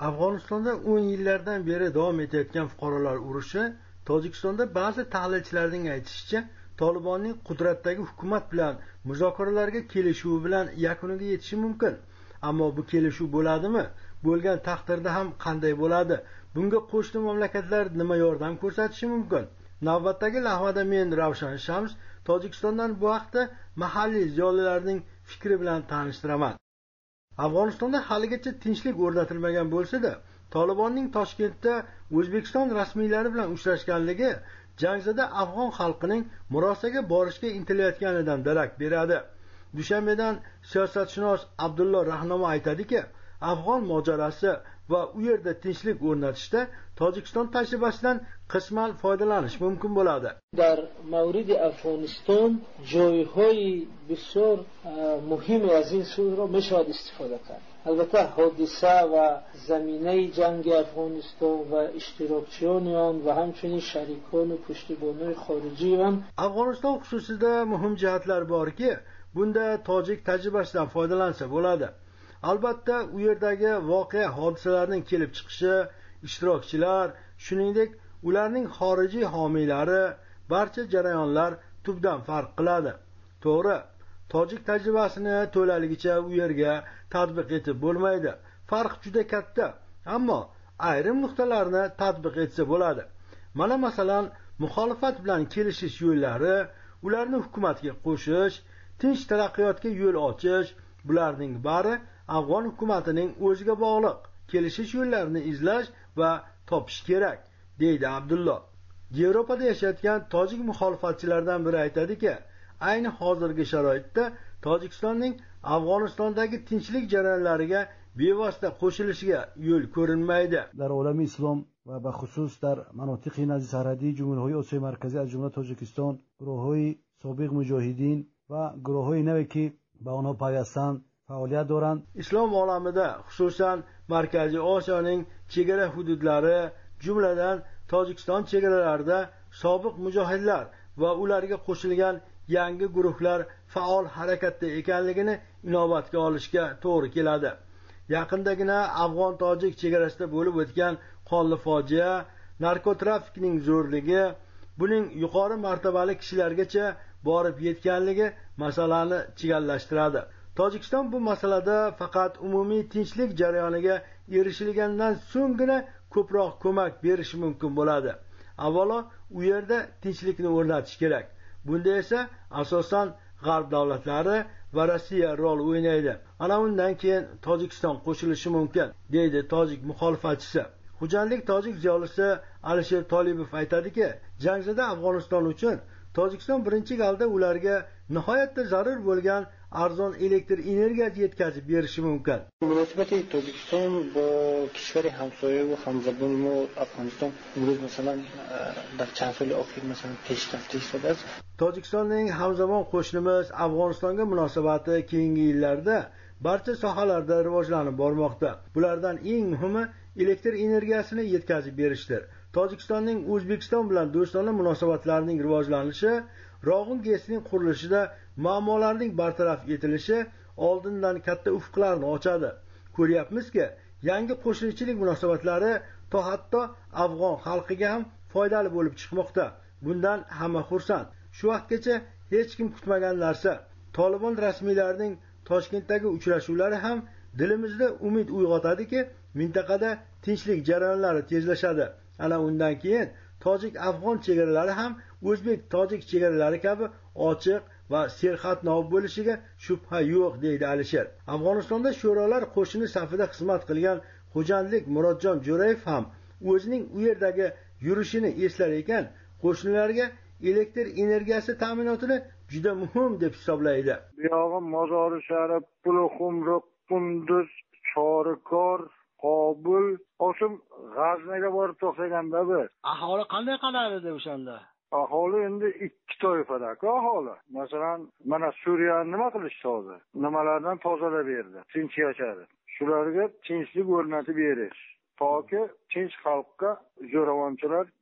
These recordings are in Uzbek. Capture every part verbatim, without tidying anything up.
Afg'onistonda o'n yillardan beri davom etayotgan fuqarolar urushi, Tojikistonda ba'zi tahlilchilarning aytishicha, Tolibonning qudratdagi hukumat bilan muzokaralarga kelishuvi bilan yakuniga yetishi mumkin. Ammo bu kelishuv bo'ladimi? Bo'lgan taqdirda ham qanday bo'ladi? Bunga qo'shni mamlakatlar nima yordam ko'rsatishi mumkin? Navbatdagi lavhada men Ravshan Shams Tojikistondan bu haqda mahalliy ziyolilarning fikri bilan tanishtiraman. Afg'onistonda haligacha tinchlik o'rnatilmagan bo'lsa-da, Tolibonning Toshkentda O'zbekiston rasmiylari bilan uchrashganligi jangzada afg'on xalqining murosaga borishga intilayotganidan darak beradi. Dushanbedan siyosatshunos Abdullo Rahnomo aytadiki, afg'on mojarosi va u yerda tinchlik o'rnatishda Tojikiston tajribasidan qisman foydalanish mumkin bo'ladi. Dar mavrid Afg'oniston joyhoyi bisyor muhim az in sulh ro meshad istifoda kard. Albatta hodisa va zaminai jangi Afg'oniston va ishtirokchiyon on va hamchunin sharikon va pushtibonlar xorijiy ham Afg'oniston xususida muhim jihatlar borki, bunda tojik tajribasidan foydalansa bo'ladi. Albatta u yerdagi voqea hodisalarning kelib chiqishi, ishtirokchilar, shuningdek ularning xorijiy homiylari, barcha jarayonlar tubdan farq qiladi. To'g'ri, tojik tajribasini to'laligicha u yerga tatbiq etib bo'lmaydi. Farq juda katta, ammo ayrim nuqtalarni tatbiq etsa bo'ladi. Mana masalan, muxolifat bilan kelishish yo'llari, ularni hukumatga qo'shish, tinch taraqqiyotga yo'l ochish, bularning bari afg'on hukumatining o'ziga bog'liq. Kelishish yo'llarini izlash va topish kerak, deydi Abdullo. Yevropada yashayotgan tojik muxolifatchilardan biri aytadiki, ayni hozirgi sharoitda Tojikistonning Afg'onistondagi tinchlik jarayonlariga bevosita qo'shilishiga yo'l ko'rinmaydi. Dar olami islom va baxusus dar manotiqi naziz sarhadiy Jumhuriyat Osiyo markaziy az jumla Tojikiston guruhi sobiq mujohidin va guruhi navki ba onha payvastan faoliyat دارند. Islom olamida, xususan Markaziy Osiyoning chegara hududlari, jumladan Tojikiston chegaralarida sobiq mujohidlar va ularga qo'shilgan yangi guruhlar faol harakatda ekanligini inobatga olishga to'g'ri keladi. Yaqindagina afg'on-tojik chegarasida bo'lib o'tgan qonli fojia, narkotrafikning zo'rligi, buning yuqori martabali kishilargacha borib yetganligi masalani chigallashtiradi. Tojikiston bu masalada faqat umumiy tinchlik jarayoniga erishilgandan so'nggina ko'proq ko'mak berishi mumkin bo'ladi. Avvalo u yerda tinchlikni o'rnatish kerak. Bunda esa asosan g'arb davlatlari va Rossiya rol o'ynaydi. Ana undan keyin Tojikiston qo'shilishi mumkin, deydi tojik muxolifatchisi. Xo'jandlik tojik ziyolisi Alisher Tolibov aytadiki, jangzada Afg'oniston uchun Tojikiston birinchi galda ularga nihoyatda zarur bo'lgan arzon elektr energiyasi yetkazib berishi mumkin. Munosabati Tojikiston با کشور همسایه و همزبان ما افغانستان امروز مثلا در چند سال اخیر مثلا پیشرفت شده است. Tojikistonning hamzabon qo'shnimiz Afg'onistonga munosabati keyingi yillarda barcha sohalarda rivojlanib bormoqda. Bulardan eng muhimi elektr energiyasini yetkazib berishdir. Tojikistonning O'zbekiston bilan do'stona munosabatlarining rivojlanishi, Rog'un GESning qurilishida muammolarning bartaraf etilishi oldindan katta ufqlarni ochadi. Ko'ryapmizki, yangi qo'shnichilik munosabatlari to hatto afg'on xalqiga ham foydali bo'lib chiqmoqda. Bundan hamma xursand. Shu vaqtgacha hech kim kutmagan narsa. Tolibon rasmiylarining Toshkentdagi uchrashuvlari ham dilimizda umid uyg'otadiki, mintaqada tinchlik jarayonlari tezlashadi. Ana undan keyin tojik-afg'on chegaralari ham o'zbek-tojik chegaralari kabi ochiq va serqatnov bo'lishiga shubha yo'q, deydi Alisher. Afg'onistonda sho'rolar qo'shini safida xizmat qilgan xo'jandlik Murodjon Jo'rayev ham o'zining u yerdagi yurishini eslar ekan, qo'shnilarga elektr energiyasi ta'minotini juda muhim deb hisoblaydi. Bu yog'i Mozori Sharif, Pulxumruq, Qunduz, Chorikor, Qobul, Oshim G'aznaga borib to'xtaganda biz. Aholi qanday qalar edi o'shanda? Aholi endi ikki toifadagi aholi. Masalan, mana Suriyani nima qilishdi hozir? Nimalardan tozalab berdi, tinch yashadi. Shularga tinchlik o'rnatib berish, toki tinch xalqqa zo'ravonchilar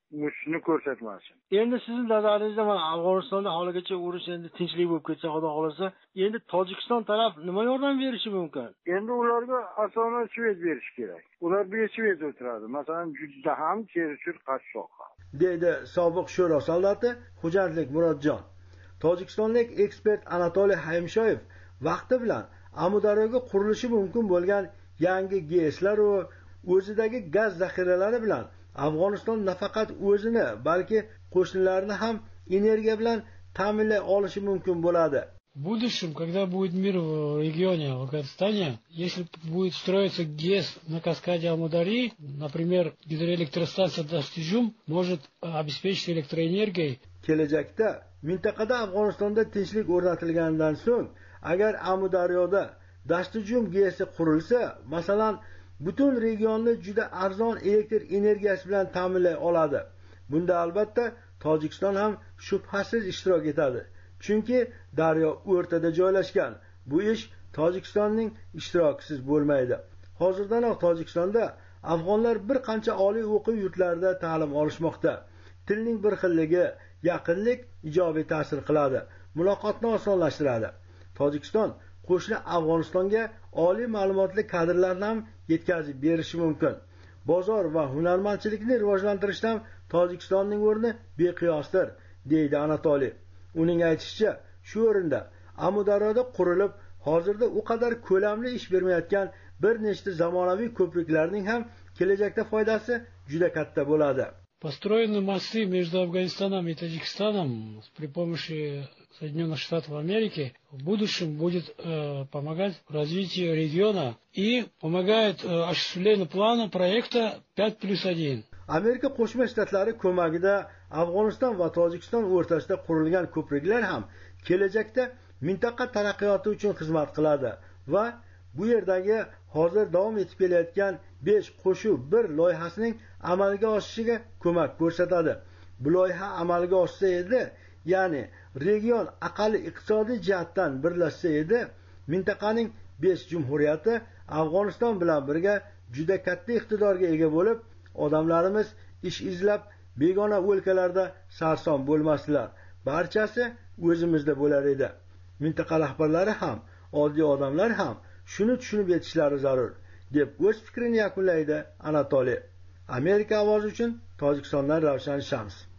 shuni ko'rsatmasin. Endi sizning nazaringizda mana Afg'onistonda haligacha urush endi tinchlik bo'lib ketsa, xudo xolasa, endi Tojikiston taraf nima yordam berishi mumkin? Endi ularga asosan Shved berish kerak. Ular bir Shved o'tiradi. Masalan, juda ham cherchur qashshoq. Deydi sobiq sho'ro soldati Xo'jandlik Murodjon. Tojikistonlik ekspert Anatoliy Haymshoyev vaqti bilan Amudaryoga qurilishi mumkin bo'lgan yangi GESlar va o'zidagi gaz zaxiralari bilan Afg'oniston nafaqat o'zini, balki qo'shnilarini ham energiya bilan ta'minlay olishi mumkin bo'ladi. В будущем, когда будет мир в регионе Афганистане, если будет строиться ГЕС на каскаде Амудари, например, гидроэлектростанция Даштижум может обеспечить электроэнергией. Kelajakda mintaqada Afg'onistonda tinchlik o'rnatilganidan so'ng, agar Amudaryoda Dashtijum GESi qurilsa, masalan, butun regionni juda arzon elektr energiyasi bilan ta'minlay oladi. Bunda albatta Tojikiston ham shubhasiz ishtirok etadi. Chunki daryo o'rtada joylashgan. Bu ish Tojikistonning ishtirokisiz bo'lmaydi. Hozirdanoq Tojikistonda afg'onlar bir qancha oliy o'quv yurtlarida ta'lim olishmoqda. Tilning bir xilligi, yaqinlik ijobiy ta'sir qiladi, muloqotni osonlashtiradi. Tojikiston qo'shni Afg'onistonga oliy ma'lumotli kadrlarni ham yetkazib berishi mumkin. Bozor va hunarmandchilikni rivojlantirishda Tojikistonning o'rni beqiyosdir, deydi Anatoliy. Uning aytishicha, shu o'rinda Amudaryoda qurilib, hozirda u qadar ko'lamli ish bermayotgan bir nechta zamonaviy ko'priklarning ham kelajakda foydasi juda katta bo'ladi. Построены мосты между Афганистаном и Таджикистаном при помощи Соединенных Штатов Америки в будущем будет э, помогать развитию региона и помогает э, осуществлению плана проекта пять плюс один. Amerika Qo'shma Shtatlari ko'magida Afg'oniston va Tojikiston o'rtasida qurilgan ko'priklar ham kelajakda mintaqa taraqqiyoti uchun xizmat qiladi va bu yerdagi hozir davom etib kelayotgan besh qo'shuv bir loyihasining amalga oshishiga ko'mak ko'rsatadi. Bu loyiha amalga oshsa edi, ya'ni region aqalli iqtisodiy jihatdan birlashsa edi, mintaqaning besh jumhuriyati Afg'oniston bilan birga juda katta iqtidorga ega bo'lib, odamlarimiz ish izlab begona o'lkalarda sarson bo'lmasdilar. Barchasi o'zimizda bo'lar edi. Mintaqa rahbarlari ham, oddiy odamlar ham shuni tushunib yetishlari zarur, deb o'z fikrini yakunlaydi Anatoliy. Amerika ovozi uchun Tojikistondan Ravshan Shams.